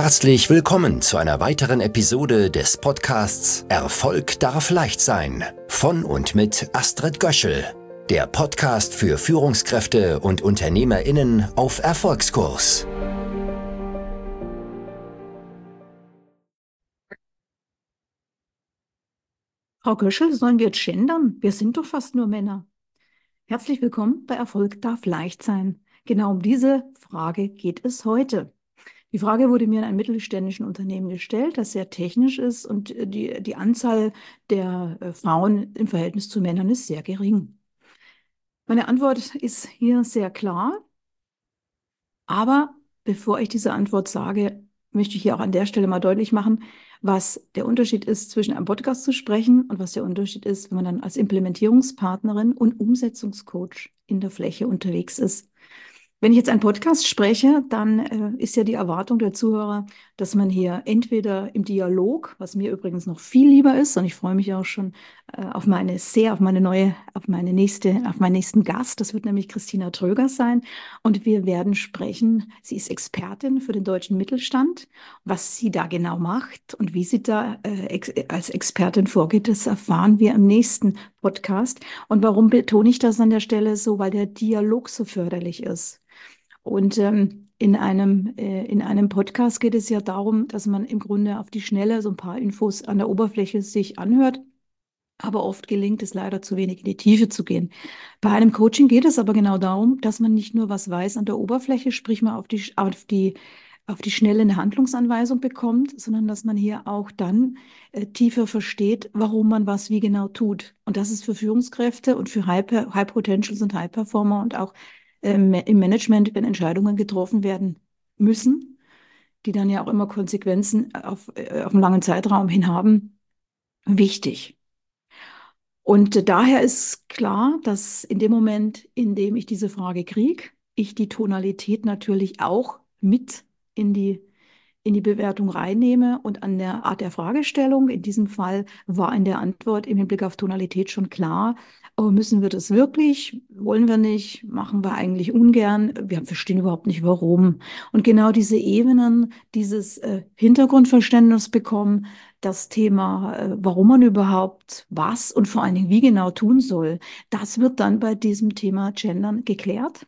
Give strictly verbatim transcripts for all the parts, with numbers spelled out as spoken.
Herzlich willkommen zu einer weiteren Episode des Podcasts Erfolg darf leicht sein von und mit Astrid Göschel, der Podcast für Führungskräfte und UnternehmerInnen auf Erfolgskurs. Frau Göschel, sollen wir jetzt gendern? Wir sind doch fast nur Männer. Herzlich willkommen bei Erfolg darf leicht sein. Genau um diese Frage geht es heute. Die Frage wurde mir in einem mittelständischen Unternehmen gestellt, das sehr technisch ist und die, die Anzahl der äh, Frauen im Verhältnis zu Männern ist sehr gering. Meine Antwort ist hier sehr klar, aber bevor ich diese Antwort sage, möchte ich hier auch an der Stelle mal deutlich machen, was der Unterschied ist, zwischen einem Podcast zu sprechen und was der Unterschied ist, wenn man dann als Implementierungspartnerin und Umsetzungscoach in der Fläche unterwegs ist. Wenn ich jetzt einen Podcast spreche, dann äh, ist ja die Erwartung der Zuhörer, dass man hier entweder im Dialog, was mir übrigens noch viel lieber ist, und ich freue mich auch schon äh, auf meine sehr, auf meine neue, auf meine nächste, auf meinen nächsten Gast. Das wird nämlich Christina Tröger sein. Und wir werden sprechen. Sie ist Expertin für den deutschen Mittelstand. Was sie da genau macht und wie sie da äh, ex als Expertin vorgeht, das erfahren wir im nächsten Podcast. Und warum betone ich das an der Stelle so? Weil der Dialog so förderlich ist. Und ähm, in einem, äh, in einem Podcast geht es ja darum, dass man im Grunde auf die Schnelle so ein paar Infos an der Oberfläche sich anhört. Aber oft gelingt es leider zu wenig in die Tiefe zu gehen. Bei einem Coaching geht es aber genau darum, dass man nicht nur was weiß an der Oberfläche, sprich mal auf die, auf die, auf die schnelle eine Handlungsanweisung bekommt, sondern dass man hier auch dann äh, tiefer versteht, warum man was wie genau tut. Und das ist für Führungskräfte und für High, High Potentials und High Performer und auch ähm, im Management, wenn Entscheidungen getroffen werden müssen, die dann ja auch immer Konsequenzen auf, äh, auf einen langen Zeitraum hin haben, wichtig. Und daher ist klar, dass in dem Moment, in dem ich diese Frage kriege, ich die Tonalität natürlich auch mit in die, in die Bewertung reinnehme und an der Art der Fragestellung. In diesem Fall war in der Antwort im Hinblick auf Tonalität schon klar, aber müssen wir das wirklich? Wollen wir nicht? Machen wir eigentlich ungern? Wir verstehen überhaupt nicht, warum. Und genau diese Ebenen, dieses äh, Hintergrundverständnis bekommen, das Thema, äh, warum man überhaupt was und vor allen Dingen wie genau tun soll, das wird dann bei diesem Thema Gendern geklärt.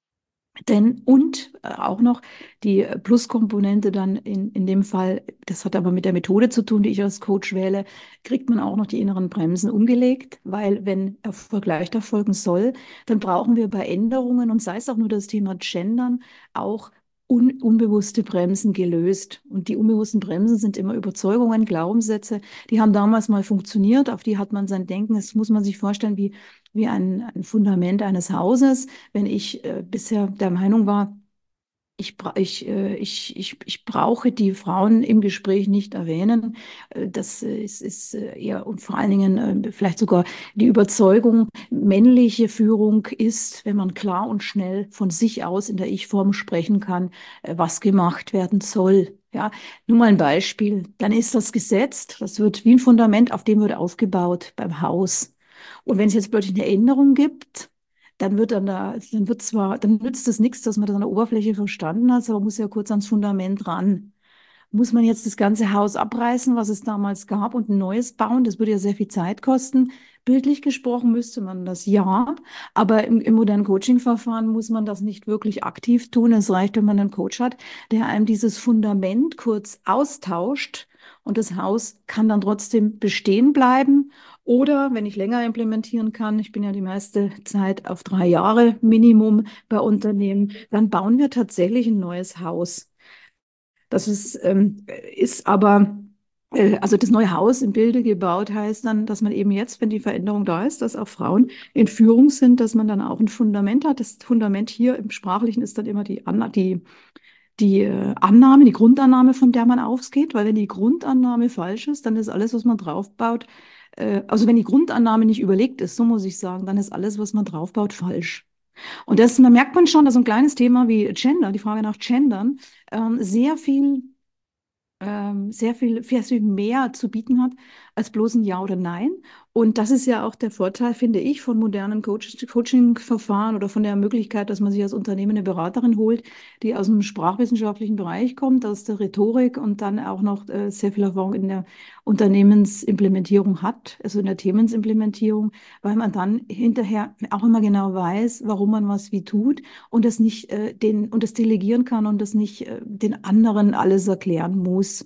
Denn und äh, auch noch die Pluskomponente dann in, in dem Fall, das hat aber mit der Methode zu tun, die ich als Coach wähle, kriegt man auch noch die inneren Bremsen umgelegt, weil wenn Erfolg leichter folgen soll, dann brauchen wir bei Änderungen und sei es auch nur das Thema Gendern auch un unbewusste Bremsen gelöst. Und die unbewussten Bremsen sind immer Überzeugungen, Glaubenssätze, die haben damals mal funktioniert, auf die hat man sein Denken, das muss man sich vorstellen wie, wie ein, ein Fundament eines Hauses. Wenn ich äh, bisher der Meinung war, ich, bra ich, äh, ich, ich, ich brauche die Frauen im Gespräch nicht erwähnen. Äh, das äh, ist, ist äh, eher und vor allen Dingen äh, vielleicht sogar die Überzeugung, männliche Führung ist, wenn man klar und schnell von sich aus in der Ich-Form sprechen kann, äh, was gemacht werden soll. Ja, nur mal ein Beispiel. Dann ist das gesetzt, das wird wie ein Fundament, auf dem wird aufgebaut beim Haus. Und wenn es jetzt plötzlich eine Änderung gibt, dann wird dann da, dann wird zwar, dann nützt es nichts, dass man das an der Oberfläche verstanden hat, aber man muss ja kurz ans Fundament ran. Muss man jetzt das ganze Haus abreißen, was es damals gab, und ein neues bauen? Das würde ja sehr viel Zeit kosten. Bildlich gesprochen müsste man das ja, aber im, im modernen Coaching-Verfahren muss man das nicht wirklich aktiv tun. Es reicht, wenn man einen Coach hat, der einem dieses Fundament kurz austauscht und das Haus kann dann trotzdem bestehen bleiben. Oder wenn ich länger implementieren kann, ich bin ja die meiste Zeit auf drei Jahre Minimum bei Unternehmen, dann bauen wir tatsächlich ein neues Haus. Das ist, ähm, ist aber, äh, also das neue Haus im Bilde gebaut heißt dann, dass man eben jetzt, wenn die Veränderung da ist, dass auch Frauen in Führung sind, dass man dann auch ein Fundament hat. Das Fundament hier im Sprachlichen ist dann immer die, die, die äh, Annahme, die Grundannahme, von der man ausgeht, weil wenn die Grundannahme falsch ist, dann ist alles, was man draufbaut, äh, also wenn die Grundannahme nicht überlegt ist, so muss ich sagen, dann ist alles, was man draufbaut, falsch. Und das, da merkt man schon, dass so ein kleines Thema wie Gender, die Frage nach Gendern, ähm, sehr viel, ähm, sehr viel, sehr viel mehr zu bieten hat, als bloß ein Ja oder Nein. Und das ist ja auch der Vorteil, finde ich, von modernen Coach Coaching-Verfahren oder von der Möglichkeit, dass man sich als Unternehmen eine Beraterin holt, die aus dem sprachwissenschaftlichen Bereich kommt, aus der Rhetorik und dann auch noch äh, sehr viel Erfahrung in der Unternehmensimplementierung hat, also in der Themensimplementierung, weil man dann hinterher auch immer genau weiß, warum man was wie tut und das nicht äh, den und das delegieren kann und das nicht äh, den anderen alles erklären muss.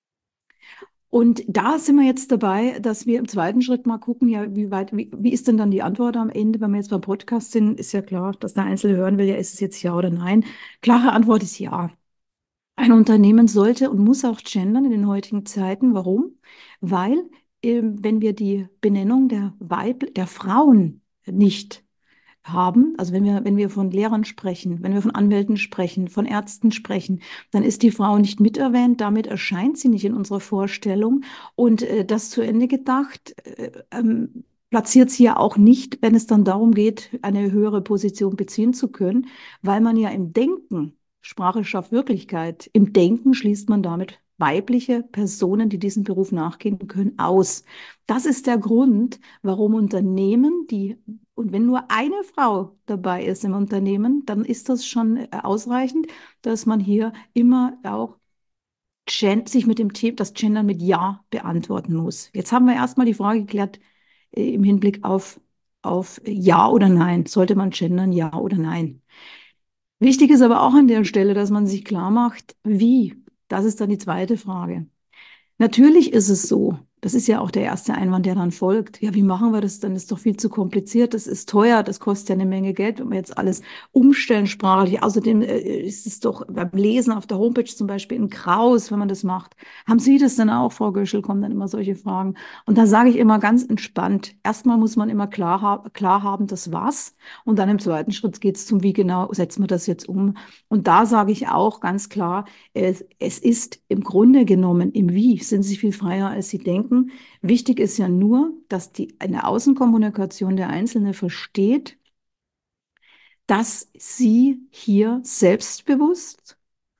Und da sind wir jetzt dabei, dass wir im zweiten Schritt mal gucken, ja, wie weit, wie, wie ist denn dann die Antwort am Ende? Wenn wir jetzt beim Podcast sind, ist ja klar, dass der Einzelne hören will, ja, ist es jetzt ja oder nein? Klare Antwort ist ja. Ein Unternehmen sollte und muss auch gendern in den heutigen Zeiten. Warum? Weil, ähm, wenn wir die Benennung der Weib, der Frauen nicht haben, also wenn wir, wenn wir von Lehrern sprechen, wenn wir von Anwälten sprechen, von Ärzten sprechen, dann ist die Frau nicht mit erwähnt, damit erscheint sie nicht in unserer Vorstellung und äh, das zu Ende gedacht, äh, ähm, platziert sie ja auch nicht, wenn es dann darum geht, eine höhere Position beziehen zu können, weil man ja im Denken, Sprache schafft Wirklichkeit, im Denken schließt man damit weibliche Personen, die diesem Beruf nachgehen können, aus. Das ist der Grund, warum Unternehmen, die und wenn nur eine Frau dabei ist im Unternehmen, dann ist das schon äh, ausreichend, dass man hier immer auch gen sich mit dem Thema, das Gendern mit Ja beantworten muss. Jetzt haben wir erstmal die Frage geklärt äh, im Hinblick auf, auf Ja oder Nein. Sollte man gendern, Ja oder Nein? Wichtig ist aber auch an der Stelle, dass man sich klar macht, wie. Das ist dann die zweite Frage. Natürlich ist es so. Das ist ja auch der erste Einwand, der dann folgt. Ja, wie machen wir das dann? Das ist doch viel zu kompliziert. Das ist teuer. Das kostet ja eine Menge Geld, wenn wir jetzt alles umstellen sprachlich. Außerdem äh, ist es doch beim Lesen auf der Homepage zum Beispiel ein Graus, wenn man das macht. Haben Sie das denn auch, Frau Göschel? Kommen dann immer solche Fragen. Und da sage ich immer ganz entspannt. Erstmal muss man immer klar, ha klar haben, das was. Und dann im zweiten Schritt geht es zum, wie genau setzen wir das jetzt um. Und da sage ich auch ganz klar, es, es ist im Grunde genommen im Wie sind Sie viel freier, als Sie denken. Wichtig ist ja nur, dass die, eine Außenkommunikation der Einzelne versteht, dass sie hier selbstbewusst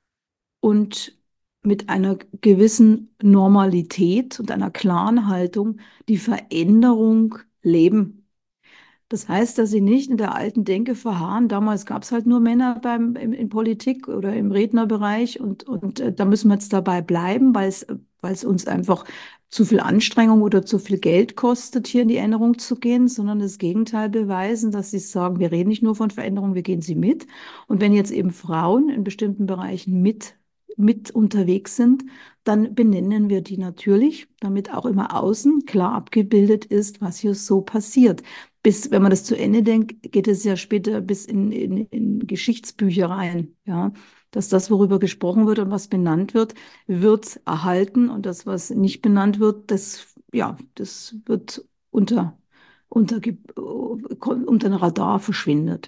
und mit einer gewissen Normalität und einer klaren Haltung die Veränderung leben. Das heißt, dass sie nicht in der alten Denke verharren. Damals gab es halt nur Männer beim, in, in Politik oder im Rednerbereich und, und äh, da müssen wir jetzt dabei bleiben, weil es, weil es uns einfach zu viel Anstrengung oder zu viel Geld kostet, hier in die Änderung zu gehen, sondern das Gegenteil beweisen, dass sie sagen, wir reden nicht nur von Veränderung, wir gehen sie mit. Und wenn jetzt eben Frauen in bestimmten Bereichen mit, mit unterwegs sind, dann benennen wir die natürlich, damit auch immer außen klar abgebildet ist, was hier so passiert. Bis, wenn man das zu Ende denkt, geht es ja später bis in, in, in Geschichtsbücher rein, ja, dass das, worüber gesprochen wird und was benannt wird, wird erhalten und das, was nicht benannt wird, das, ja, das wird unter, unter, unter den Radar verschwindet.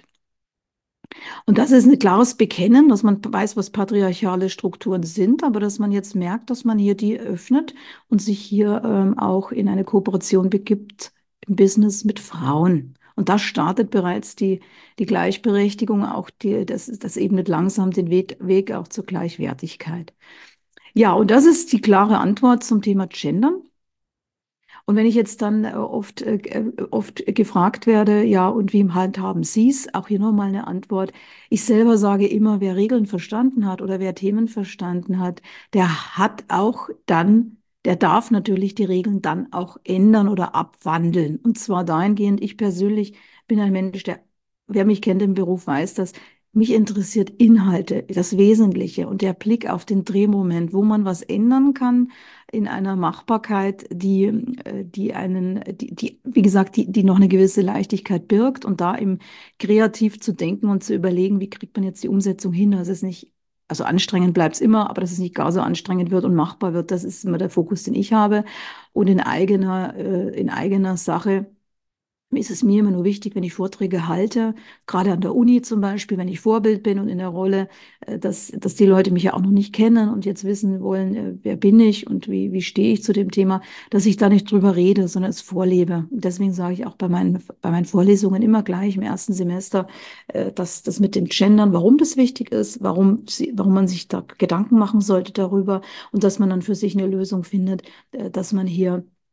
Und das ist ein klares Bekennen, dass man weiß, was patriarchale Strukturen sind, aber dass man jetzt merkt, dass man hier die öffnet und sich hier ähm, auch in eine Kooperation begibt im Business mit Frauen. Und da startet bereits die, die Gleichberechtigung, auch die, das, das ebnet langsam den Weg, Weg auch zur Gleichwertigkeit. Ja, und das ist die klare Antwort zum Thema Gendern. Und wenn ich jetzt dann äh, oft, äh, oft gefragt werde, ja, und wie handhaben Sie es? Auch hier nochmal eine Antwort. Ich selber sage immer, wer Regeln verstanden hat oder wer Themen verstanden hat, der hat auch dann, der darf natürlich die Regeln dann auch ändern oder abwandeln. Und zwar dahingehend, ich persönlich bin ein Mensch, der, wer mich kennt im Beruf, weiß das. Mich interessiert Inhalte, das Wesentliche und der Blick auf den Drehmoment, wo man was ändern kann in einer Machbarkeit, die, äh, die einen, die, die, wie gesagt, die, die noch eine gewisse Leichtigkeit birgt und da eben kreativ zu denken und zu überlegen, wie kriegt man jetzt die Umsetzung hin, dass es nicht, also anstrengend bleibt es immer, aber dass es nicht gar so anstrengend wird und machbar wird, das ist immer der Fokus, den ich habe und in eigener, äh, in eigener Sache ist es mir immer nur wichtig, wenn ich Vorträge halte, gerade an der Uni zum Beispiel, wenn ich Vorbild bin und in der Rolle, äh, dass, dass die Leute mich ja auch noch nicht kennen und jetzt wissen wollen, äh, wer bin ich und wie, wie stehe ich zu dem Thema, dass ich da nicht drüber rede, sondern es vorlebe. Und deswegen sage ich auch bei meinen, bei meinen Vorlesungen immer gleich im ersten Semester, äh, dass das mit dem Gendern, warum das wichtig ist, warum, sie, warum man sich da Gedanken machen sollte darüber und dass man dann für sich eine Lösung findet, äh, dass man hier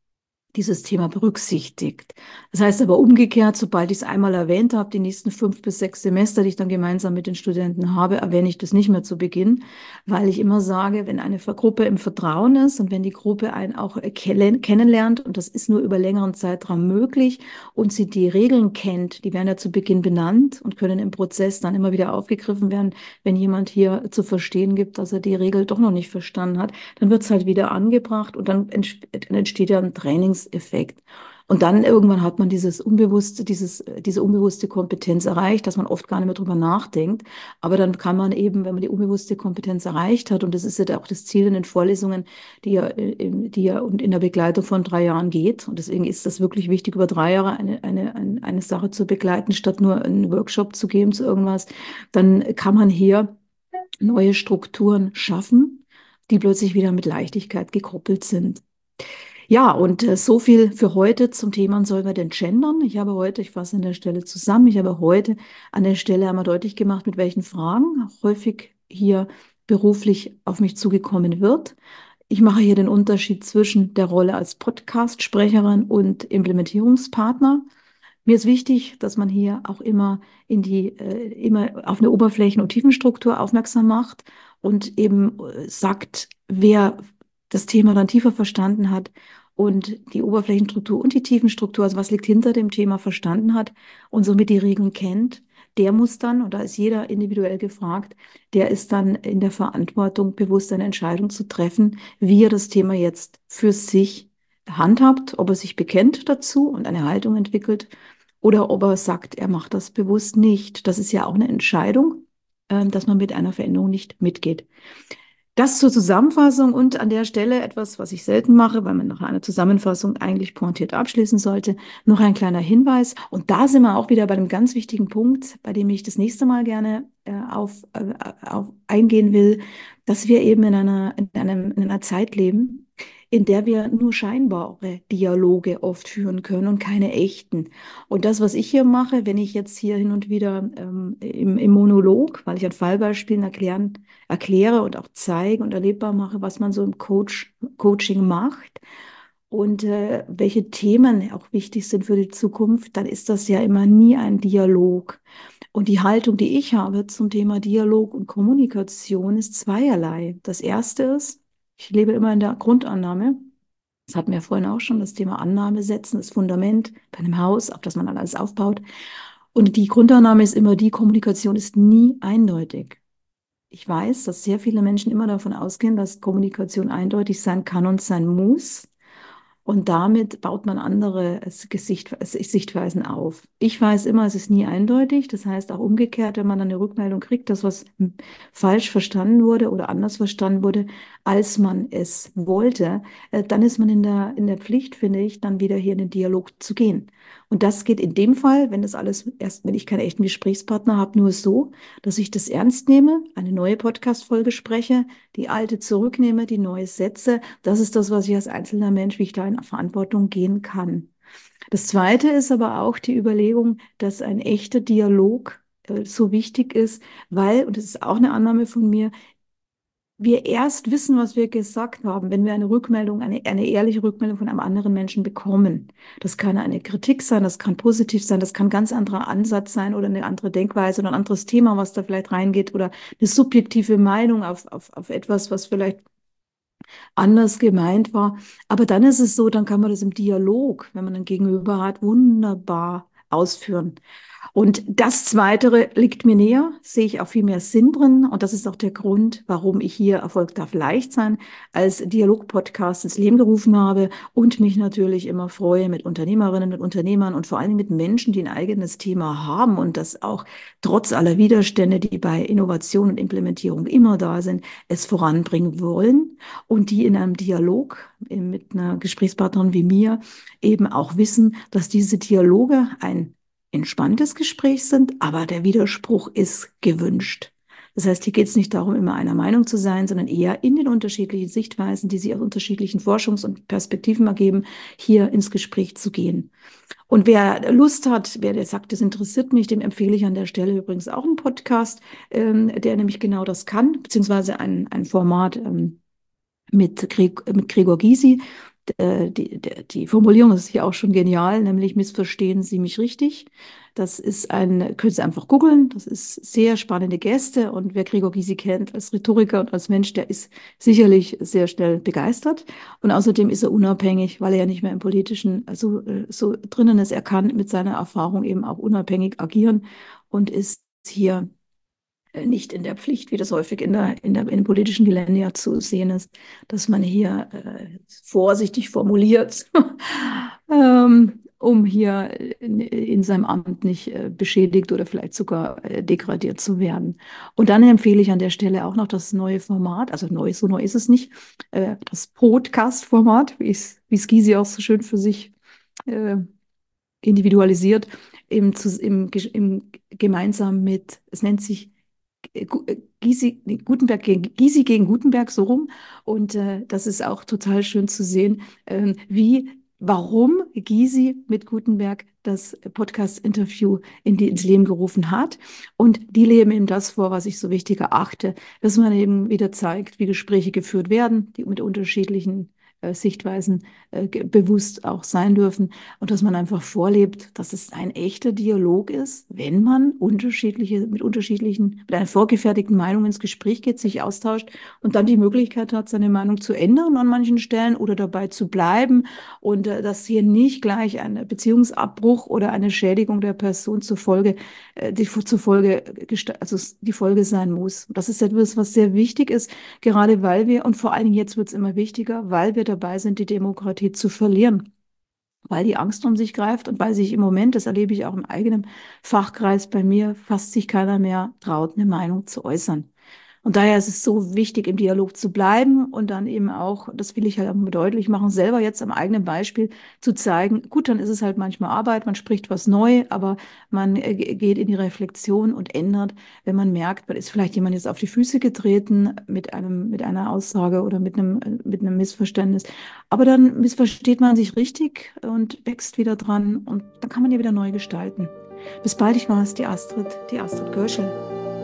dieses Thema berücksichtigt. Das heißt aber umgekehrt, sobald ich es einmal erwähnt habe, die nächsten fünf bis sechs Semester, die ich dann gemeinsam mit den Studenten habe, erwähne ich das nicht mehr zu Beginn, weil ich immer sage, wenn eine Gruppe im Vertrauen ist und wenn die Gruppe einen auch kennenlernt, und das ist nur über längeren Zeitraum möglich, und sie die Regeln kennt, die werden ja zu Beginn benannt und können im Prozess dann immer wieder aufgegriffen werden, wenn jemand hier zu verstehen gibt, dass er die Regel doch noch nicht verstanden hat, dann wird es halt wieder angebracht und dann entsteht ja ein Trainings Effekt. Und dann irgendwann hat man dieses unbewusste, dieses, diese unbewusste Kompetenz erreicht, dass man oft gar nicht mehr drüber nachdenkt. Aber dann kann man eben, wenn man die unbewusste Kompetenz erreicht hat, und das ist ja auch das Ziel in den Vorlesungen, die ja, die ja und in der Begleitung von drei Jahren geht. Und deswegen ist das wirklich wichtig, über drei Jahre eine, eine, eine, eine Sache zu begleiten, statt nur einen Workshop zu geben zu irgendwas. Dann kann man hier neue Strukturen schaffen, die plötzlich wieder mit Leichtigkeit gekoppelt sind. Ja, und äh, so viel für heute zum Thema, sollen wir denn gendern? Ich habe heute, ich fasse an der Stelle zusammen, ich habe heute an der Stelle einmal deutlich gemacht, mit welchen Fragen häufig hier beruflich auf mich zugekommen wird. Ich mache hier den Unterschied zwischen der Rolle als Podcast-Sprecherin und Implementierungspartner. Mir ist wichtig, dass man hier auch immer in die, äh, immer auf eine Oberflächen- und Tiefenstruktur aufmerksam macht und eben äh, sagt, wer das Thema dann tiefer verstanden hat und die Oberflächenstruktur und die Tiefenstruktur, also was liegt hinter dem Thema, verstanden hat und somit die Regeln kennt, der muss dann, und da ist jeder individuell gefragt, der ist dann in der Verantwortung, bewusst eine Entscheidung zu treffen, wie er das Thema jetzt für sich handhabt, ob er sich bekennt dazu und eine Haltung entwickelt oder ob er sagt, er macht das bewusst nicht. Das ist ja auch eine Entscheidung, äh, dass man mit einer Veränderung nicht mitgeht. Das zur Zusammenfassung und an der Stelle etwas, was ich selten mache, weil man nach einer Zusammenfassung eigentlich pointiert abschließen sollte, noch ein kleiner Hinweis. Und da sind wir auch wieder bei einem ganz wichtigen Punkt, bei dem ich das nächste Mal gerne äh, auf, äh, auf eingehen will, dass wir eben in einer, in einem, in einer Zeit leben, in der wir nur scheinbare Dialoge oft führen können und keine echten. Und das, was ich hier mache, wenn ich jetzt hier hin und wieder ähm, im, im Monolog, weil ich an Fallbeispielen erklären erkläre und auch zeige und erlebbar mache, was man so im Coach, Coaching macht und äh, welche Themen auch wichtig sind für die Zukunft, dann ist das ja immer nie ein Dialog. Und die Haltung, die ich habe zum Thema Dialog und Kommunikation, ist zweierlei. Das erste ist, ich lebe immer in der Grundannahme. Das hatten wir vorhin auch schon, das Thema Annahme setzen, das Fundament bei einem Haus, auf das man alles aufbaut. Und die Grundannahme ist immer die, Kommunikation ist nie eindeutig. Ich weiß, dass sehr viele Menschen immer davon ausgehen, dass Kommunikation eindeutig sein kann und sein muss. Und damit baut man andere Gesicht, Sichtweisen auf. Ich weiß immer, es ist nie eindeutig. Das heißt auch umgekehrt, wenn man dann eine Rückmeldung kriegt, dass was falsch verstanden wurde oder anders verstanden wurde, als man es wollte, äh, dann ist man in der, in der Pflicht, finde ich, dann wieder hier in den Dialog zu gehen. Und das geht in dem Fall, wenn das alles erst, wenn ich keinen echten Gesprächspartner habe, nur so, dass ich das ernst nehme, eine neue Podcast-Folge spreche, die alte zurücknehme, die neue setze. Das ist das, was ich als einzelner Mensch, wie ich da in Verantwortung gehen kann. Das Zweite ist aber auch die Überlegung, dass ein echter Dialog äh, so wichtig ist, weil, und das ist auch eine Annahme von mir, wir erst wissen, was wir gesagt haben, wenn wir eine Rückmeldung, eine, eine ehrliche Rückmeldung von einem anderen Menschen bekommen. Das kann eine Kritik sein, das kann positiv sein, das kann ein ganz anderer Ansatz sein oder eine andere Denkweise oder ein anderes Thema, was da vielleicht reingeht oder eine subjektive Meinung auf, auf, auf etwas, was vielleicht anders gemeint war. Aber dann ist es so, dann kann man das im Dialog, wenn man ein Gegenüber hat, wunderbar ausführen. Und das Zweite liegt mir näher, sehe ich auch viel mehr Sinn drin. Und das ist auch der Grund, warum ich hier Erfolg darf leicht sein als Dialog-Podcast ins Leben gerufen habe und mich natürlich immer freue mit Unternehmerinnen und Unternehmern und vor allem mit Menschen, die ein eigenes Thema haben und das auch trotz aller Widerstände, die bei Innovation und Implementierung immer da sind, es voranbringen wollen und die in einem Dialog mit einer Gesprächspartnerin wie mir eben auch wissen, dass diese Dialoge ein entspanntes Gespräch sind, aber der Widerspruch ist gewünscht. Das heißt, hier geht es nicht darum, immer einer Meinung zu sein, sondern eher in den unterschiedlichen Sichtweisen, die sich aus unterschiedlichen Forschungs- und Perspektiven ergeben, hier ins Gespräch zu gehen. Und wer Lust hat, wer der sagt, das interessiert mich, dem empfehle ich an der Stelle übrigens auch einen Podcast, ähm, der nämlich genau das kann, beziehungsweise ein, ein Format ähm, mit, Gre mit Gregor Gysi. äh, die, die, die Formulierung ist hier auch schon genial, nämlich missverstehen Sie mich richtig. Das ist ein, können Sie einfach googeln, das ist sehr spannende Gäste und wer Gregor Gysi kennt als Rhetoriker und als Mensch, der ist sicherlich sehr schnell begeistert und außerdem ist er unabhängig, weil er ja nicht mehr im Politischen so, äh, so drinnen ist. Er kann mit seiner Erfahrung eben auch unabhängig agieren und ist hier nicht in der Pflicht, wie das häufig in der, in der, im politischen Gelände ja zu sehen ist, dass man hier äh, vorsichtig formuliert, ähm, um hier in, in seinem Amt nicht äh, beschädigt oder vielleicht sogar äh, degradiert zu werden. Und dann empfehle ich an der Stelle auch noch das neue Format, also neu, so neu ist es nicht, äh, das Podcast-Format, wie es wie es Gysi auch so schön für sich äh, individualisiert, im, im, im, gemeinsam mit, es nennt sich Gysi, nee, Gutenberg gegen, Gysi gegen Gutenberg, so rum. Und äh, das ist auch total schön zu sehen, äh, wie, warum Gysi mit Gutenberg das Podcast-Interview in die, ins Leben gerufen hat. Und die leben eben das vor, was ich so wichtig erachte, dass man eben wieder zeigt, wie Gespräche geführt werden, die mit unterschiedlichen äh, Sichtweisen äh, bewusst auch sein dürfen und dass man einfach vorlebt, dass es ein echter Dialog ist, wenn man unterschiedliche, mit unterschiedlichen, mit einer vorgefertigten Meinung ins Gespräch geht, sich austauscht und dann die Möglichkeit hat, seine Meinung zu ändern an manchen Stellen oder dabei zu bleiben und äh, dass hier nicht gleich ein Beziehungsabbruch oder eine Schädigung der Person zur Folge, äh, die zur Folge, also die Folge sein muss. Das ist etwas, was sehr wichtig ist, gerade weil wir, und vor allen Dingen jetzt wird es immer wichtiger, weil wir dabei sind, die Demokratie zu verlieren, weil die Angst um sich greift und weil sich im Moment, das erlebe ich auch im eigenen Fachkreis bei mir, fast sich keiner mehr traut, eine Meinung zu äußern. Und daher ist es so wichtig, im Dialog zu bleiben und dann eben auch, das will ich halt auch mal deutlich machen, selber jetzt am eigenen Beispiel zu zeigen, gut, dann ist es halt manchmal Arbeit, man spricht was neu, aber man geht in die Reflexion und ändert, wenn man merkt, man ist vielleicht jemand jetzt auf die Füße getreten mit einem, mit einer Aussage oder mit einem, mit einem Missverständnis. Aber dann missversteht man sich richtig und wächst wieder dran und dann kann man ja wieder neu gestalten. Bis bald, ich war es, die Astrid, die Astrid Göschel.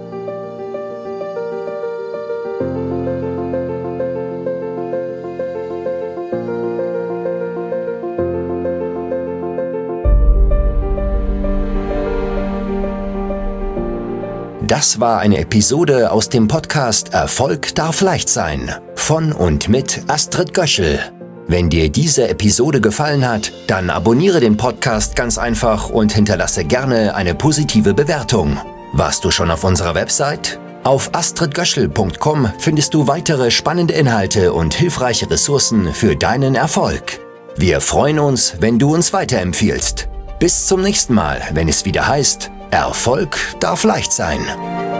Das war eine Episode aus dem Podcast Erfolg darf leicht sein von und mit Astrid Göschel. Wenn dir diese Episode gefallen hat, dann abonniere den Podcast ganz einfach und hinterlasse gerne eine positive Bewertung. Warst du schon auf unserer Website? Auf astrid göschel punkt com findest du weitere spannende Inhalte und hilfreiche Ressourcen für deinen Erfolg. Wir freuen uns, wenn du uns weiterempfiehlst. Bis zum nächsten Mal, wenn es wieder heißt, Erfolg darf leicht sein.